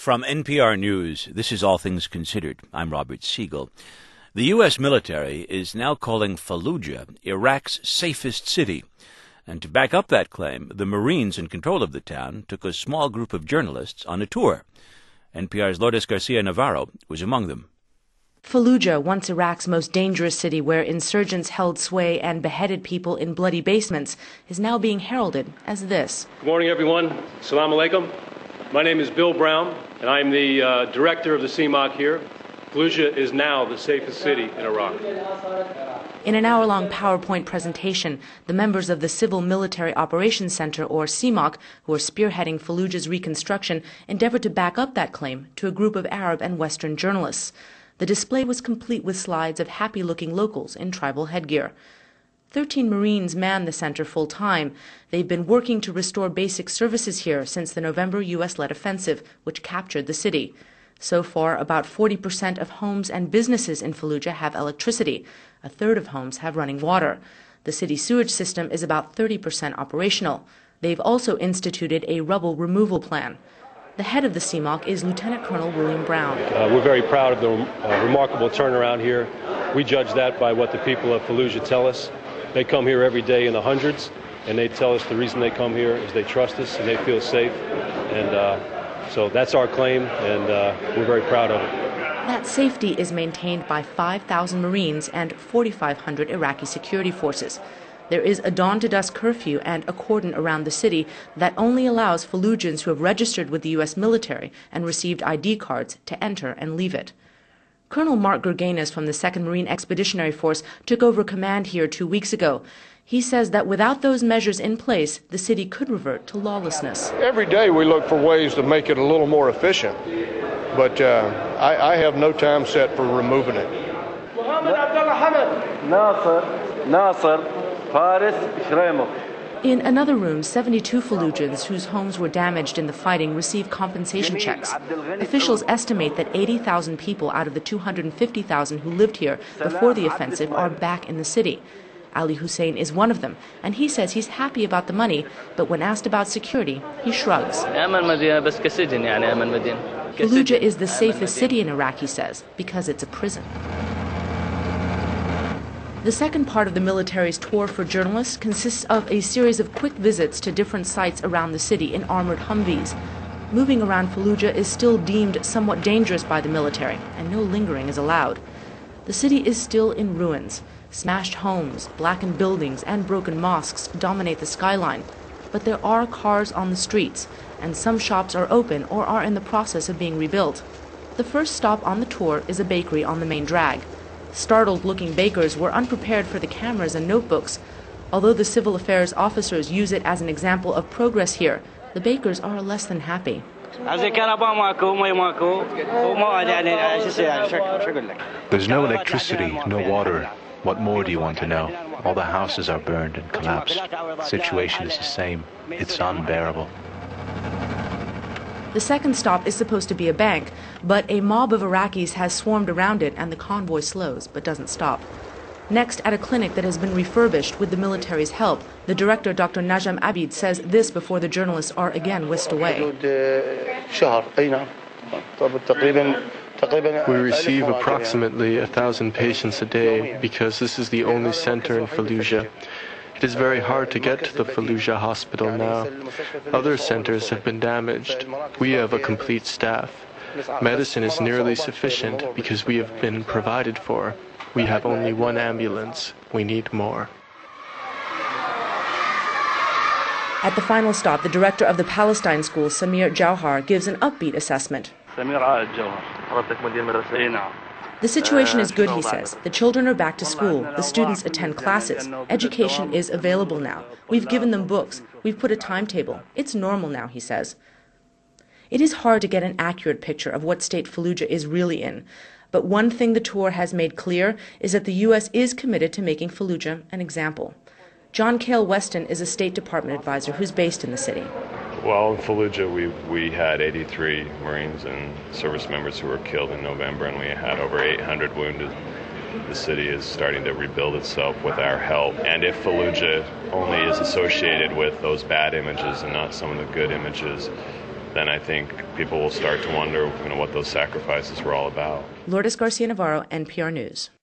From NPR News, this is All Things Considered. I'm Robert Siegel. The U.S. military is now calling Fallujah Iraq's safest city. And to back up that claim, the Marines in control of the town took a small group of journalists on a tour. NPR's Lourdes Garcia Navarro was among them. Fallujah, once Iraq's most dangerous city where insurgents held sway and beheaded people in bloody basements, is now being heralded as this. Good morning, everyone. Assalamu alaikum. My name is Bill Brown, and I'm the director of the CMOC here. Fallujah is now the safest city in Iraq. In an hour-long PowerPoint presentation, the members of the Civil Military Operations Center, or CMOC, who are spearheading Fallujah's reconstruction, endeavored to back up that claim to a group of Arab and Western journalists. The display was complete with slides of happy-looking locals in tribal headgear. 13 Marines man the center full-time. They've been working to restore basic services here since the November U.S.-led offensive, which captured the city. So far, about 40% of homes and businesses in Fallujah have electricity. A third of homes have running water. The city sewage system is about 30% operational. They've also instituted a rubble removal plan. The head of the CMOC is Lieutenant Colonel William Brown. We're very proud of the remarkable turnaround here. We judge that by what the people of Fallujah tell us. They come here every day in the hundreds, and they tell us the reason they come here is they trust us and they feel safe. And so that's our claim, and we're very proud of it. That safety is maintained by 5,000 Marines and 4,500 Iraqi security forces. There is a dawn-to-dusk curfew and a cordon around the city that only allows Fallujans who have registered with the U.S. military and received ID cards to enter and leave it. Colonel Mark Gerganis from the 2nd Marine Expeditionary Force took over command here 2 weeks ago. He says that without those measures in place, the city could revert to lawlessness. Every day we look for ways to make it a little more efficient, but I have no time set for removing it. In another room, 72 Fallujans whose homes were damaged in the fighting receive compensation checks. Officials estimate that 80,000 people out of the 250,000 who lived here before the offensive are back in the city. Ali Hussein is one of them, and he says he's happy about the money, but when asked about security, he shrugs. Fallujah is the safest city in Iraq, he says, because it's a prison. The second part of the military's tour for journalists consists of a series of quick visits to different sites around the city in armored Humvees. Moving around Fallujah is still deemed somewhat dangerous by the military, and no lingering is allowed. The city is still in ruins. Smashed homes, blackened buildings, and broken mosques dominate the skyline. But there are cars on the streets, and some shops are open or are in the process of being rebuilt. The first stop on the tour is a bakery on the main drag. Startled-looking bakers were unprepared for the cameras and notebooks. Although the civil affairs officers use it as an example of progress here, the bakers are less than happy. There's no electricity, no water. What more do you want to know? All the houses are burned and collapsed. The situation is the same. It's unbearable. The second stop is supposed to be a bank, but a mob of Iraqis has swarmed around it and the convoy slows but doesn't stop. Next, at a clinic that has been refurbished with the military's help, the director, Dr. Najam Abid, says this before the journalists are again whisked away. We receive approximately 1,000 patients a day because this is the only center in Fallujah. It is very hard to get to the Fallujah hospital now. Other centers have been damaged. We have a complete staff. Medicine is nearly sufficient because we have been provided for. We have only one ambulance. We need more. At the final stop, the director of the Palestine School, Samir Jauhar, gives an upbeat assessment. The situation is good, he says. The children are back to school. The students attend classes. Education is available now. We've given them books. We've put a timetable. It's normal now, he says. It is hard to get an accurate picture of what state Fallujah is really in. But one thing the tour has made clear is that the U.S. is committed to making Fallujah an example. John Cale Weston is a State Department advisor who's based in the city. Well, in Fallujah, we had 83 Marines and service members who were killed in November, and we had over 800 wounded. The city is starting to rebuild itself with our help. And if Fallujah only is associated with those bad images and not some of the good images, then I think people will start to wonder, what those sacrifices were all about. Lourdes Garcia Navarro, NPR News.